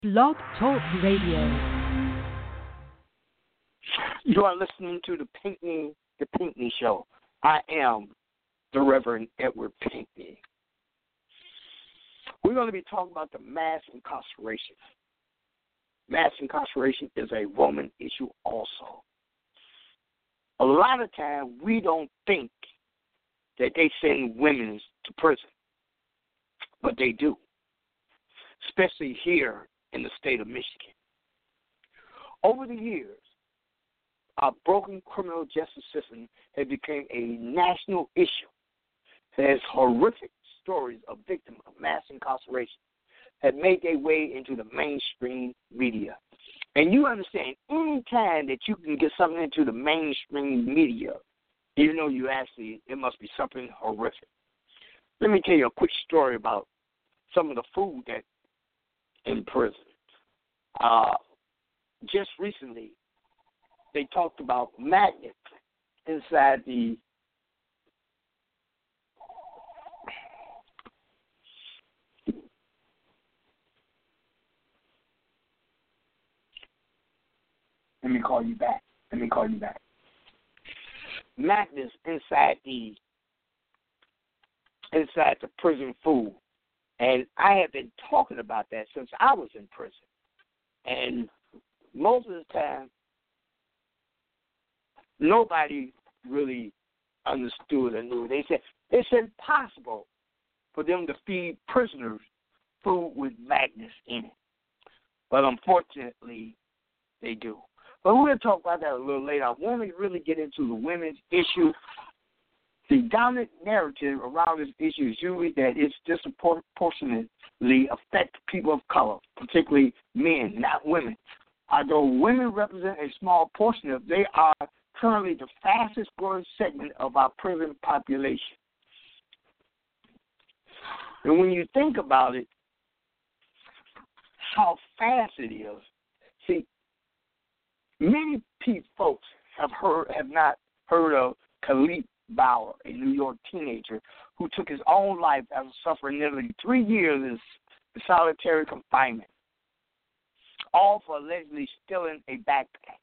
Blog Talk Radio. You are listening to the Pinckney Show. I am the Reverend Edward Pinckney. We're going to be talking about the mass incarceration. Mass incarceration is a woman issue also. A lot of times we don't think that they send women to prison, but they do, especially here in the state of Michigan. Over the years, our broken criminal justice system has become a national issue. There's horrific stories of victims of mass incarceration have made their way into the mainstream media. And you understand, any time that you can get something into the mainstream media, you know it must be something horrific. Let me tell you a quick story about some of the food that in prison. Just recently, they talked about magnets inside the Let me call you back. Magnets inside the prison food. And I have been talking about that since I was in prison. And most of the time, nobody really understood or knew. They said it's impossible for them to feed prisoners food with magnets in it. But unfortunately, they do. But we're going to talk about that a little later. I want to really get into the women's issue. The dominant narrative around this issue is usually that it's disproportionately affect people of color, particularly men, not women. Although women represent a small portion of, they are currently the fastest growing segment of our prison population. And when you think about it, how fast it is, see, many folks have not heard of Khalid Bauer, a New York teenager who took his own life after suffering nearly 3 years in solitary confinement, all for allegedly stealing a backpack.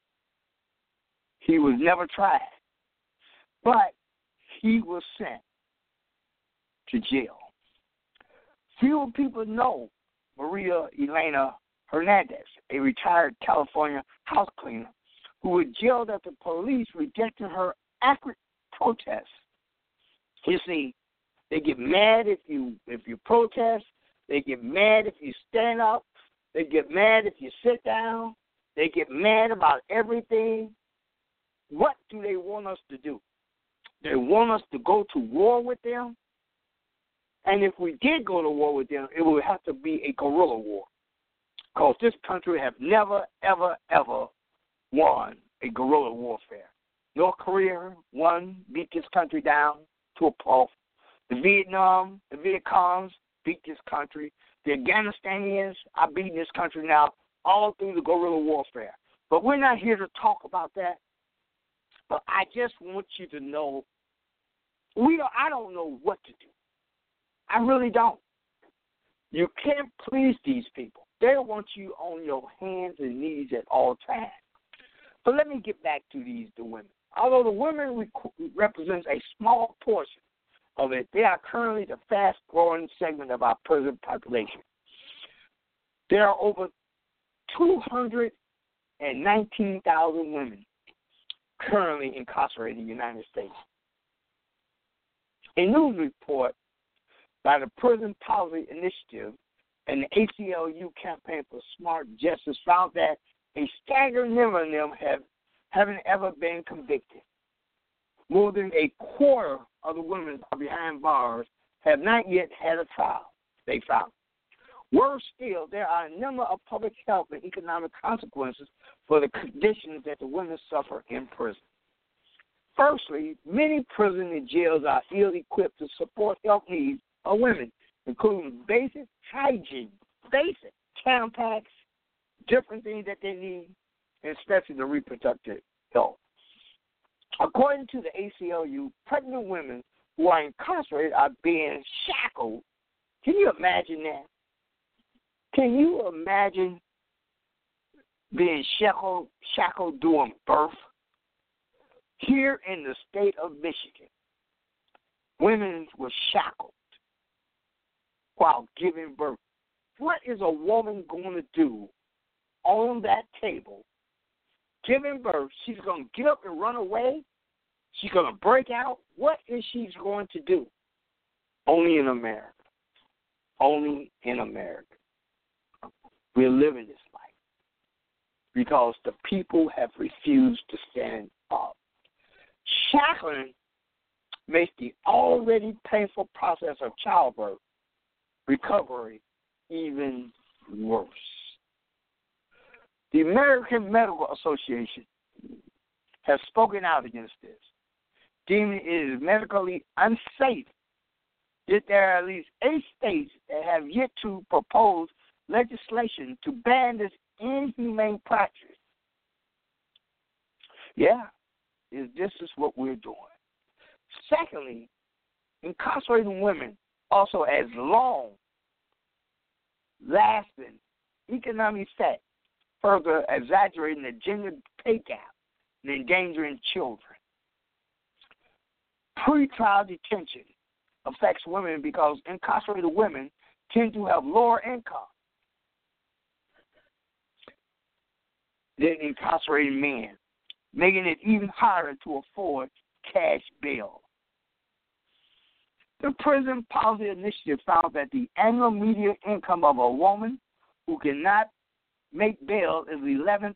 He was never tried, but he was sent to jail. Few people know Maria Elena Hernandez, a retired California house cleaner, who was jailed after police rejected her accurate protest. You see, they get mad if you protest. They get mad if you stand up. They get mad if you sit down. They get mad about everything. What do they want us to do? They want us to go to war with them. And if we did go to war with them, it would have to be a guerrilla war. Because this country have never, ever, ever won a guerrilla warfare. North Korea beat this country down to a pulp. The Viet Congs beat this country. The Afghanistanians are beating this country now all through the guerrilla warfare. But we're not here to talk about that. But I just want you to know, I don't know what to do. I really don't. You can't please these people. They want you on your hands and knees at all times. But let me get back to the women. Although the women represents a small portion of it, they are currently the fast-growing segment of our prison population. There are over 219,000 women currently incarcerated in the United States. A news report by the Prison Policy Initiative and the ACLU Campaign for Smart Justice found that a staggering number of them haven't ever been convicted. More than a quarter of the women behind bars have not yet had a trial, they found. Worse still, there are a number of public health and economic consequences for the conditions that the women suffer in prison. Firstly, many prisons and jails are ill-equipped to support health needs of women, including basic hygiene, basic tampons, different things that they need, and especially the reproductive health. According to the ACLU, pregnant women who are incarcerated are being shackled. Can you imagine that? Can you imagine being shackled during birth? Here in the state of Michigan, women were shackled while giving birth. What is a woman going to do on that table giving birth? She's going to get up and run away? She's going to break out? What is she going to do? Only in America. Only in America. We're living this life because the people have refused to stand up. Shackling makes the already painful process of childbirth recovery even worse. The American Medical Association has spoken out against this, deeming it is medically unsafe. Yet there are at least 8 states that have yet to propose legislation to ban this inhumane practice. Yeah, this is what we're doing. Secondly, incarcerating women also has long-lasting economic effects, further exaggerating the gender pay gap and endangering children. Pre-trial detention affects women because incarcerated women tend to have lower income than incarcerated men, making it even harder to afford cash bail. The Prison Policy Initiative found that the annual median income of a woman who cannot make bail is $11,000.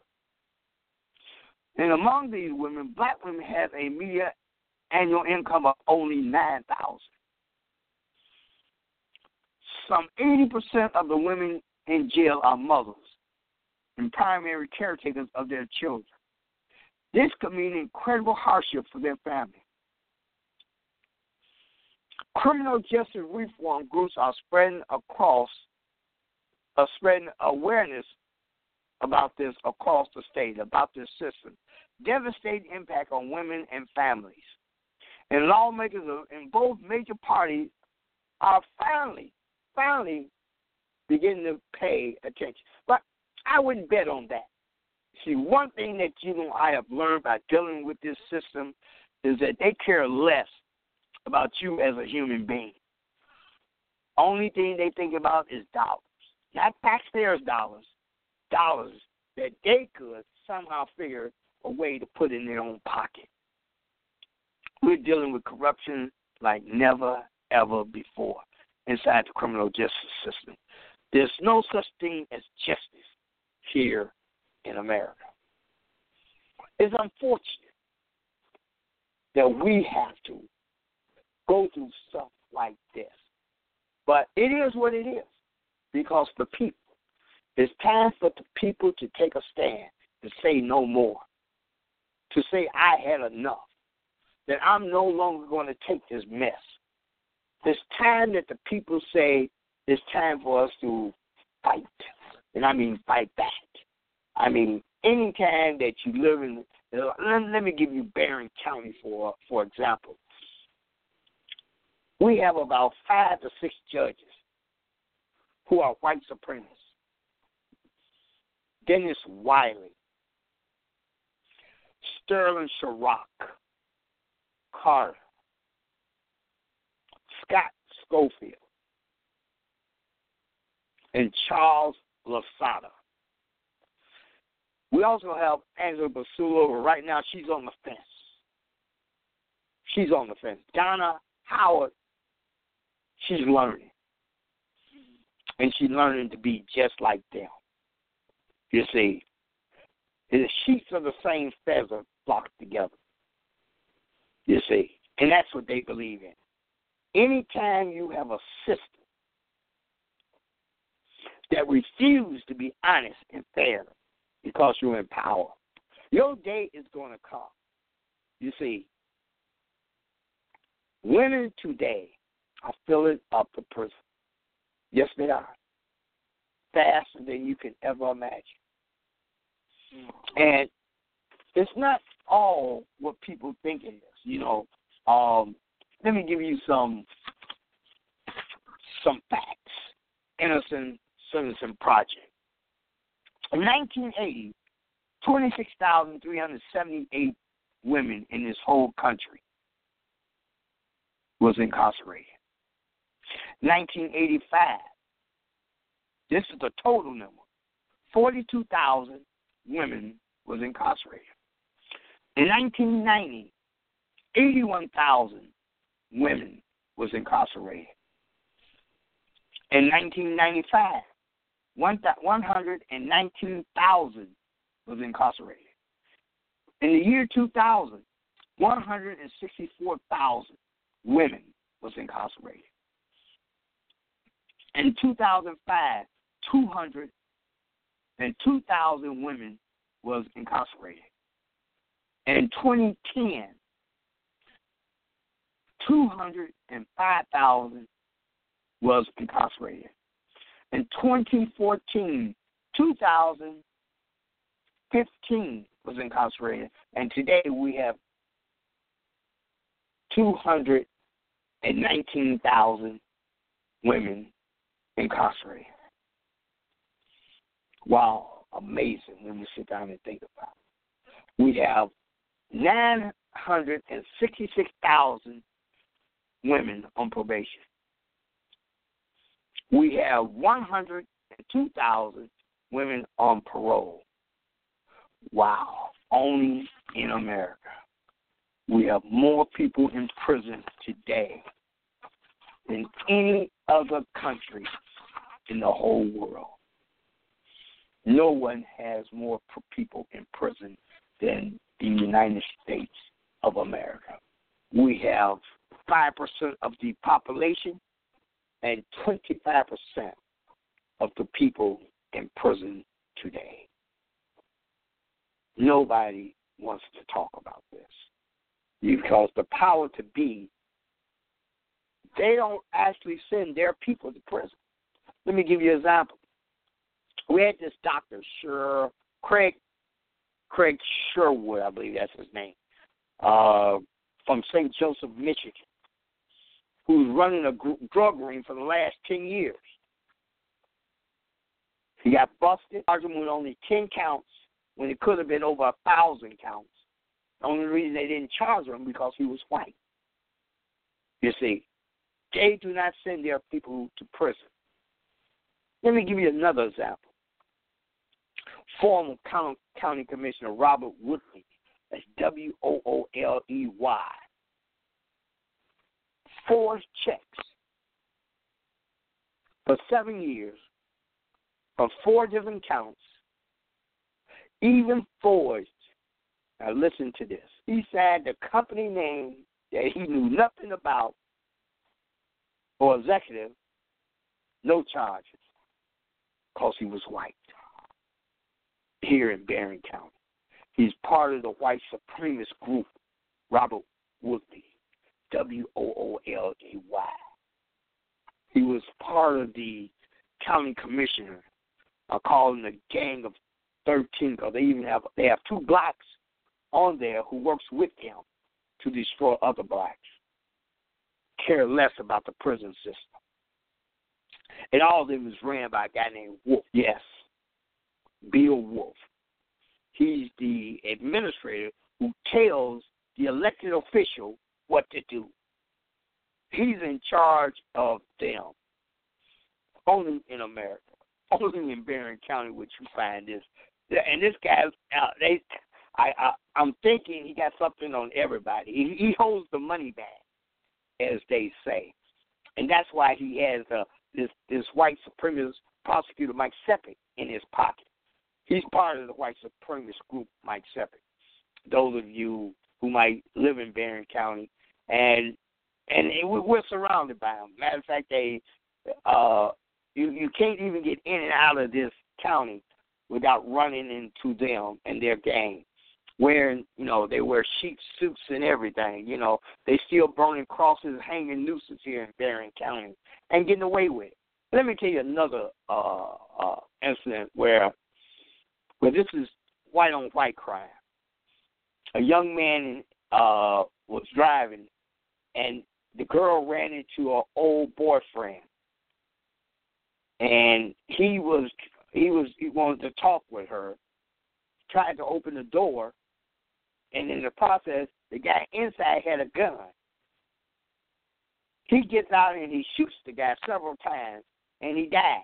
And among these women, black women have a median annual income of only $9,000. Some 80% of the women in jail are mothers and primary caretakers of their children. This could mean incredible hardship for their family. Criminal justice reform groups are spreading awareness about this across the state, about this system. Devastating impact on women and families. And lawmakers in both major parties are finally beginning to pay attention. But I wouldn't bet on that. See, one thing that I have learned by dealing with this system is that they care less about you as a human being. Only thing they think about is dollars, not taxpayers' dollars that they could somehow figure a way to put in their own pocket. We're dealing with corruption like never, ever before inside the criminal justice system. There's no such thing as justice here in America. It's unfortunate that we have to go through stuff like this. But it is what it is because the people, it's time for the people to take a stand and say no more, to say I had enough, that I'm no longer going to take this mess. It's time that the people say it's time for us to fight, and I mean fight back. I mean, any time that you live in, let me give you Barron County for example. We have about 5 to 6 judges who are white supremacists. Dennis Wiley, Sterling Sharrock, Carter, Scott Schofield, and Charles Lasada. We also have Angela Basulo. Right now, she's on the fence. She's on the fence. Donna Howard, she's learning. And she's learning to be just like them. You see, the sheets of the same feather flock together. You see, and that's what they believe in. Anytime you have a system that refuses to be honest and fair because you're in power, your day is going to come. You see, women today are filling up the prison. Yes, they are. Faster than you can ever imagine. And it's not all what people think it is. Let me give you some facts, innocent Sentencing Project. In 1980, 26,378 women in this whole country was incarcerated. 1985, this is the total number, 42,000 women was incarcerated. In 1990, 81,000 women was incarcerated. In 1995, 119,000 was incarcerated. In the year 2000, 164,000 women was incarcerated. In 2005, 202,000 women was incarcerated. In 2010, 205,000 was incarcerated. In 2014, 2,015 was incarcerated. And today we have 219,000 women incarcerated. Wow, amazing when you sit down and think about it. We have 966,000 women on probation. We have 102,000 women on parole. Wow, only in America. We have more people in prison today than any other country in the whole world. No one has more people in prison than the United States of America. We have 5% of the population and 25% of the people in prison today. Nobody wants to talk about this because the power to be, they don't actually send their people to prison. Let me give you an example. We had this doctor, Craig Sherwood, I believe that's his name, from St. Joseph, Michigan, who's running a drug ring for the last 10 years. He got busted, charged him with only 10 counts when it could have been over 1,000 counts. The only reason they didn't charge him because he was white. You see, they do not send their people to prison. Let me give you another example. Former County Commissioner Robert Woodley, that's Wooley, forged checks for 7 years for 4 different counts, even forged. Now listen to this. He said the company name that he knew nothing about or executive, no charges, because he was white here in Barron County. He's part of the white supremacist group, Robert Woodley, Wooley. He was part of the county commissioner, called the Gang of 13, because they have 2 blacks on there who works with them to destroy other blacks. Care less about the prison system. And all of them is ran by a guy named Wolf. Yes, Bill Wolf. He's the administrator who tells the elected official what to do. He's in charge of them. Only in America. Only in Barron County would you find this. And this guy, I'm thinking he got something on everybody. He holds the money bag, as they say. And that's why he has this white supremacist prosecutor, Mike Sepik, in his pocket. He's part of the white supremacist group, Mike Sepik. Those of you who might live in Barron County, and we're surrounded by them. Matter of fact, you can't even get in and out of this county without running into them and their gang. Wearing, they wear sheep suits and everything. They still burning crosses, hanging nooses here in Barron County and getting away with it. Let me tell you another incident where this is white on white crime. A young man was driving, and the girl ran into her old boyfriend. and he wanted to talk with her, tried to open the door, and in the process, the guy inside had a gun. He gets out and he shoots the guy several times, and he dies.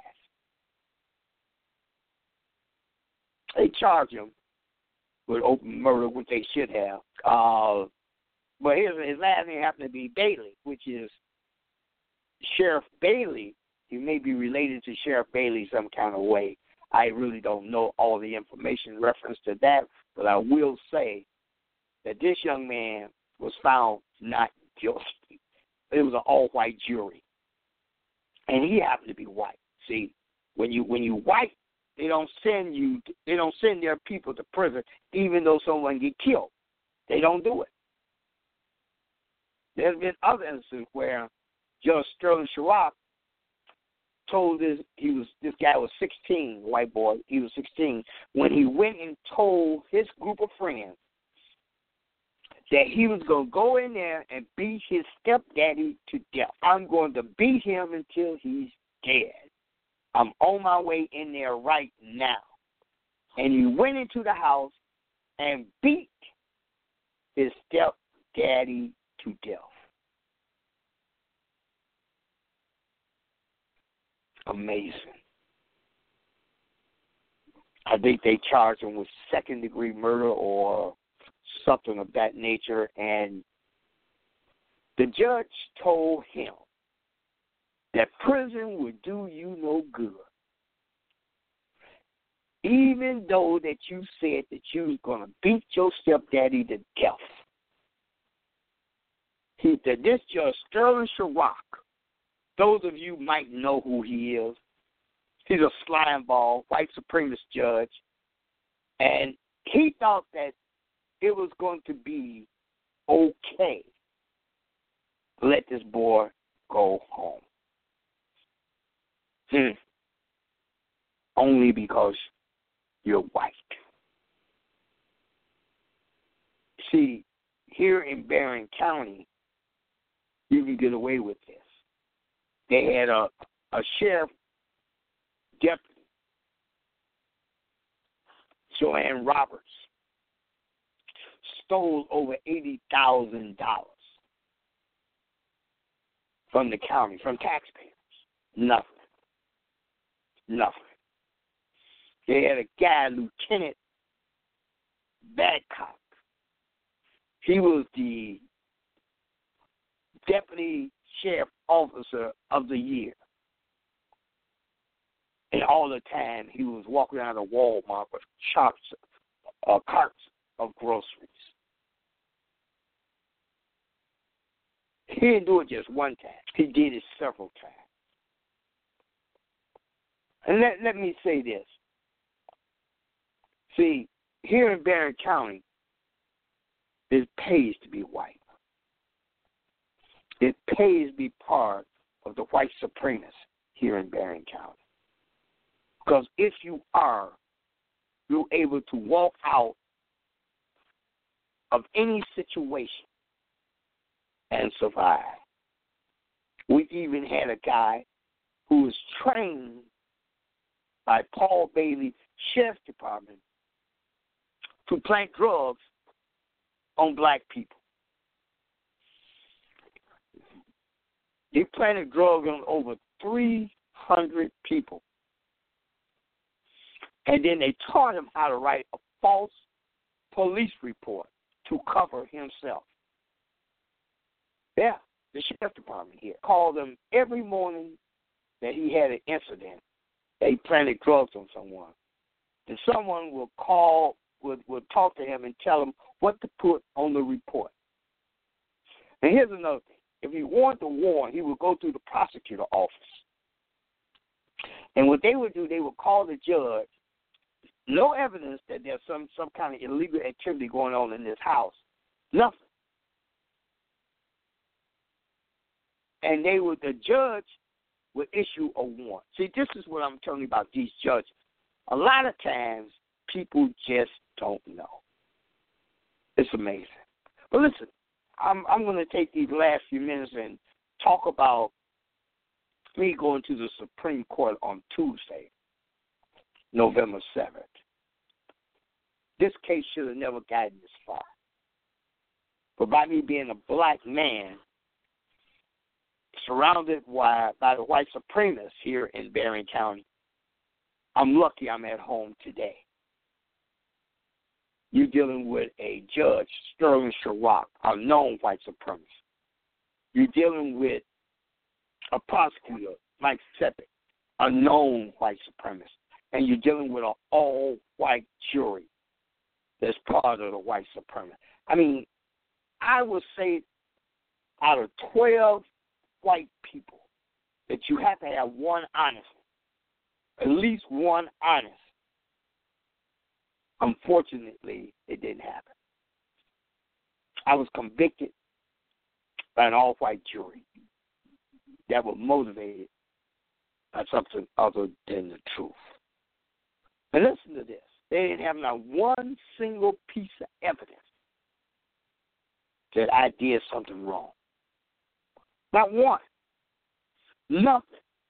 They charge him with open murder, which they should have. But his last name happened to be Bailey, which is Sheriff Bailey. He may be related to Sheriff Bailey some kind of way. I really don't know all the information in reference to that, but I will say that this young man was found not guilty. It was an all-white jury, and he happened to be white. See, when you white, they don't send their people to prison, even though someone get killed. They don't do it. There's been other instances where Judge Sterling Sharrock told this guy was 16, white boy. He was 16 when he went and told his group of friends that he was going to go in there and beat his stepdaddy to death. I'm going to beat him until he's dead. I'm on my way in there right now. And he went into the house and beat his stepdaddy to death. Amazing. I think they charged him with second-degree murder or something of that nature, and the judge told him that prison would do you no good. Even though that you said that you was going to beat your stepdaddy to death. He said, this Judge Sterling Sharrock, those of you might know who he is. He's a slime ball, white supremacist judge, and he thought that it was going to be okay to let this boy go home. Only because you're white. See, here in Barron County, you can get away with this. They had a sheriff deputy, Joanne Roberts, stole over $80,000 from the county, from taxpayers. Nothing. They had a guy, Lieutenant Badcock. He was the deputy sheriff officer of the year. And all the time he was walking out of Walmart with carts of groceries. He didn't do it just one time. He did it several times. And let me say this. See, here in Barron County, it pays to be white. It pays to be part of the white supremacists here in Barron County. Because if you are, you're able to walk out of any situation and survive. We even had a guy who was trained by Paul Bailey Sheriff's Department to plant drugs on black people. They planted drugs on over 300 people. And then they taught him how to write a false police report to cover himself. Yeah, the sheriff's department here called him every morning that he had an incident. They planted drugs on someone. And someone will call, would talk to him and tell him what to put on the report. And here's another thing. If he wanted to warn, he would go to the prosecutor office. And what they would do, they would call the judge. No evidence that there's some kind of illegal activity going on in this house. Nothing. And the judge would issue a warrant. See, this is what I'm telling you about these judges. A lot of times, people just don't know. It's amazing. But listen, I'm going to take these last few minutes and talk about me going to the Supreme Court on Tuesday, November 7th. This case should have never gotten this far. But by me being a black man, surrounded by the white supremacists here in Berrien County, I'm lucky I'm at home today. You're dealing with a judge, Sterling Sharrock, a known white supremacist. You're dealing with a prosecutor, Mike Sepik, a known white supremacist. And you're dealing with an all-white jury that's part of the white supremacists. I mean, I would say out of 12 white people that you have to have one honest, at least one honest. Unfortunately, it didn't happen. I was convicted by an all-white jury that was motivated by something other than the truth. And listen to this. They didn't have not one single piece of evidence that I did something wrong. Not one. Nothing.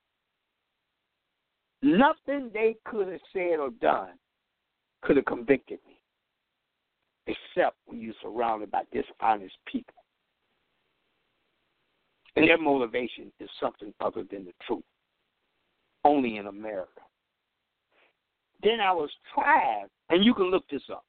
Nothing they could have said or done could have convicted me, except when you're surrounded by dishonest people. And their motivation is something other than the truth, only in America. Then I was tried, and you can look this up,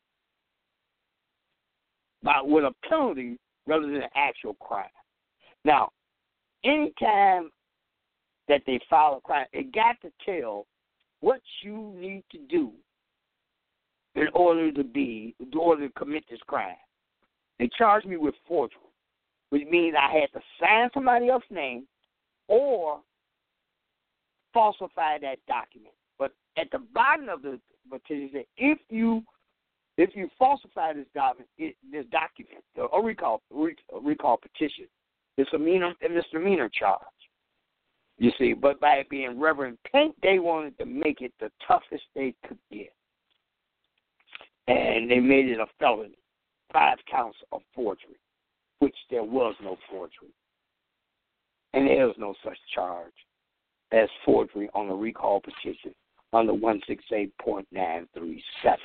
with a penalty rather than an actual crime. Now, anytime that they file a crime, it got to tell what you need to do in order to commit this crime. They charged me with forgery, which means I had to sign somebody else's name or falsify that document. But at the bottom of the petition, if you falsify this document, a recall petition, it's a misdemeanor charge. You see, but by it being Reverend Pink, they wanted to make it the toughest they could get. And they made it a felony, 5 counts of forgery, which there was no forgery. And there was no such charge as forgery on a recall petition under 168.937.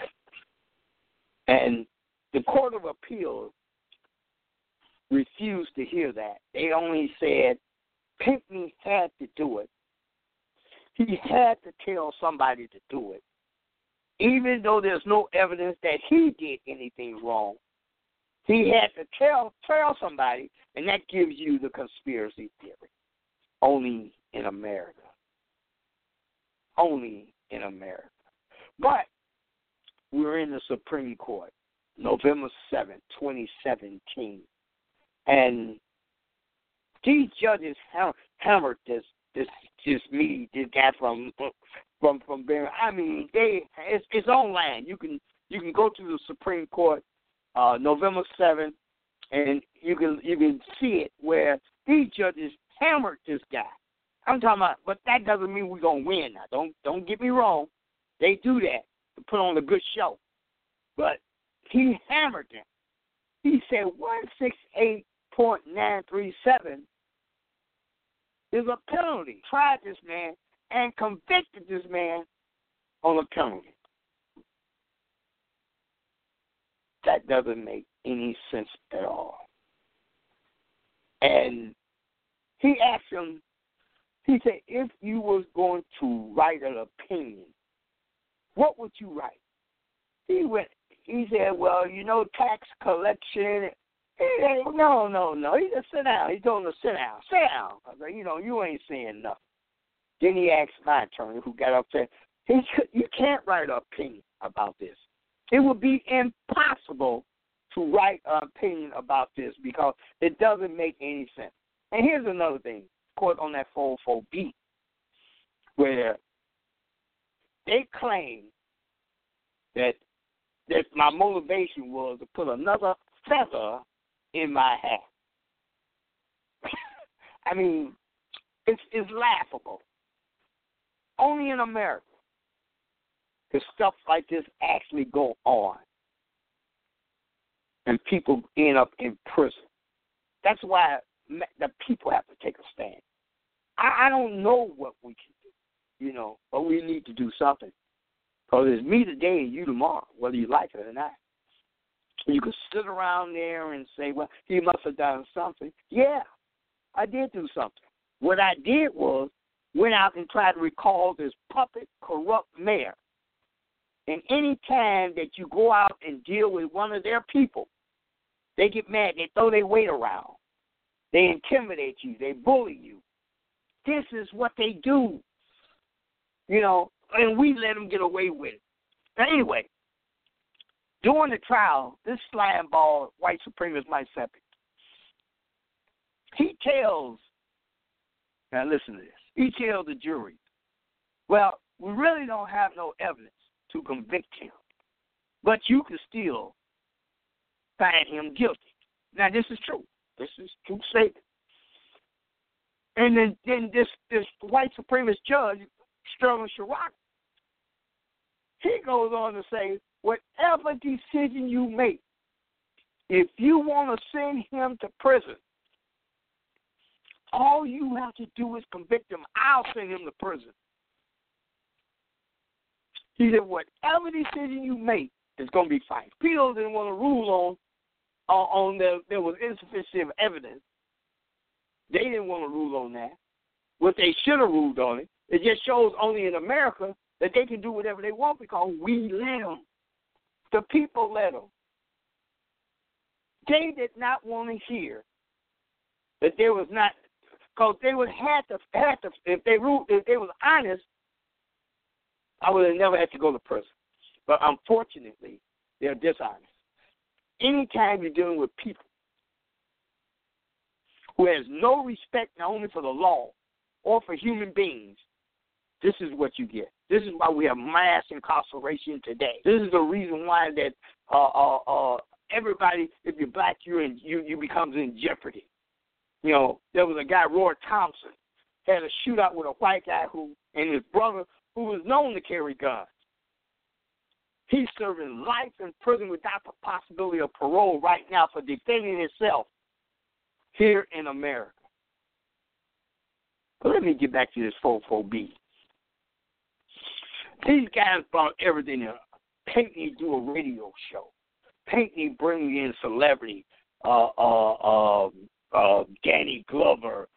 And the Court of Appeal refused to hear that. They only said Pinckney had to do it. He had to tell somebody to do it, even though there's no evidence that he did anything wrong. He had to tell somebody, and that gives you the conspiracy theory. Only in America. Only in America. But we're in the Supreme Court, November 7th, 2017. And these judges hammered this guy from Berrien. I mean, it's online. You can go to the Supreme Court November 7th, and you can see it where these judges hammered this guy. I'm talking about, but that doesn't mean we're gonna win now. Don't get me wrong. They do that to put on a good show, but he hammered them. He said 168.937 is a penalty. Tried this man and convicted this man on a penalty. That doesn't make any sense at all. And he asked him, he said, if you was going to write an opinion, what would you write? He said, well, tax collection. He said, no. He said, sit down. He told him to sit down. Sit down. I said, you ain't saying nothing. Then he asked my attorney, who got upset, he said, you can't write an opinion about this. It would be impossible to write an opinion about this because it doesn't make any sense. And here's another thing, court on that 404B, where they claim that my motivation was to put another feather in my hat. I mean, it's laughable. Only in America does stuff like this actually go on, and people end up in prison. That's why the people have to take a stand. I don't know what we can do, but we need to do something. Because it's me today and you tomorrow, whether you like it or not. You could sit around there and say, well, he must have done something. Yeah, I did do something. What I did was went out and tried to recall this puppet, corrupt mayor. And any time that you go out and deal with one of their people, they get mad. They throw their weight around. They intimidate you. They bully you. This is what they do, and we let them get away with it. Now, anyway, during the trial, this slime ball, white supremacist Mike Seppi, he tells, now listen to this, he tells the jury, well, we really don't have no evidence to convict him, but you can still find him guilty. Now, this is true. This is true statement. And then this white supremacist judge, Sterling Chirac, he goes on to say, whatever decision you make, if you want to send him to prison, all you have to do is convict him. I'll send him to prison. He said, whatever decision you make is going to be fine. Peel didn't want to rule on there was insufficient evidence. They didn't want to rule on that. What they should have ruled on it, it just shows only in America that they can do whatever they want because we let them. The people let them. They did not want to hear that there was not, because they would have to, if they was honest, I would have never had to go to prison. But unfortunately, they're dishonest. Anytime you're dealing with people who has no respect not only for the law or for human beings, this is what you get. This is why we have mass incarceration today. This is the reason why that everybody, if you're black, you becomes in jeopardy. There was a guy, Roy Thompson, had a shootout with a white guy and his brother who was known to carry guns. He's serving life in prison without the possibility of parole right now for defending himself here in America. But let me get back to this 4-4-B. These guys brought everything in. Pinckney do a radio show. Pinckney bring in celebrity, Danny Glover,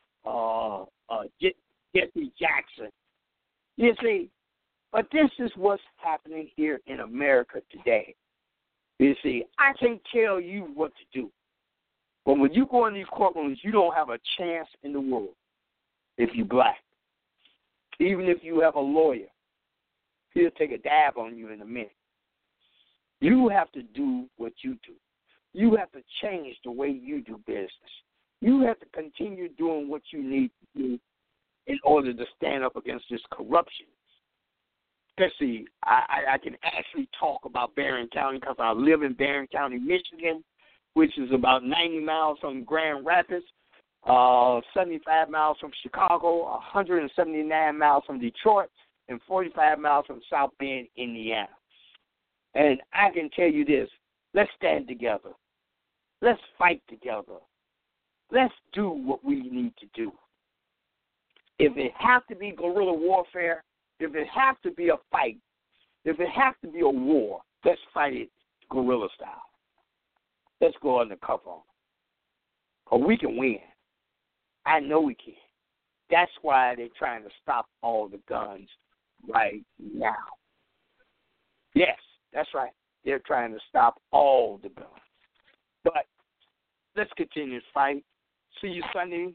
Jesse Jackson. You see, but this is what's happening here in America today. You see, I can't tell you what to do. But when you go in these courtrooms, you don't have a chance in the world if you're black. Even if you have a lawyer, he'll take a dab on you in a minute. You have to do what you do. You have to change the way you do business. You have to continue doing what you need to do in order to stand up against this corruption. Let's see, I can actually talk about Barron County because I live in Barron County, Michigan, which is about 90 miles from Grand Rapids, 75 miles from Chicago, 179 miles from Detroit, and 45 miles from South Bend, Indiana. And I can tell you this, let's stand together. Let's fight together. Let's do what we need to do. If it has to be guerrilla warfare, if it has to be a fight, if it has to be a war, let's fight it guerrilla style. Let's go undercover on it. Or we can win. I know we can. That's why they're trying to stop all the guns right now. Yes, that's right. They're trying to stop all the guns. But let's continue to fight. See you Sunday,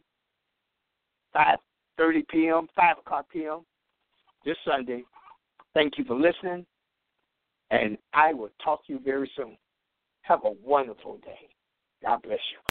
5:30 p.m., 5 o'clock p.m. this Sunday. Thank you for listening, and I will talk to you very soon. Have a wonderful day. God bless you.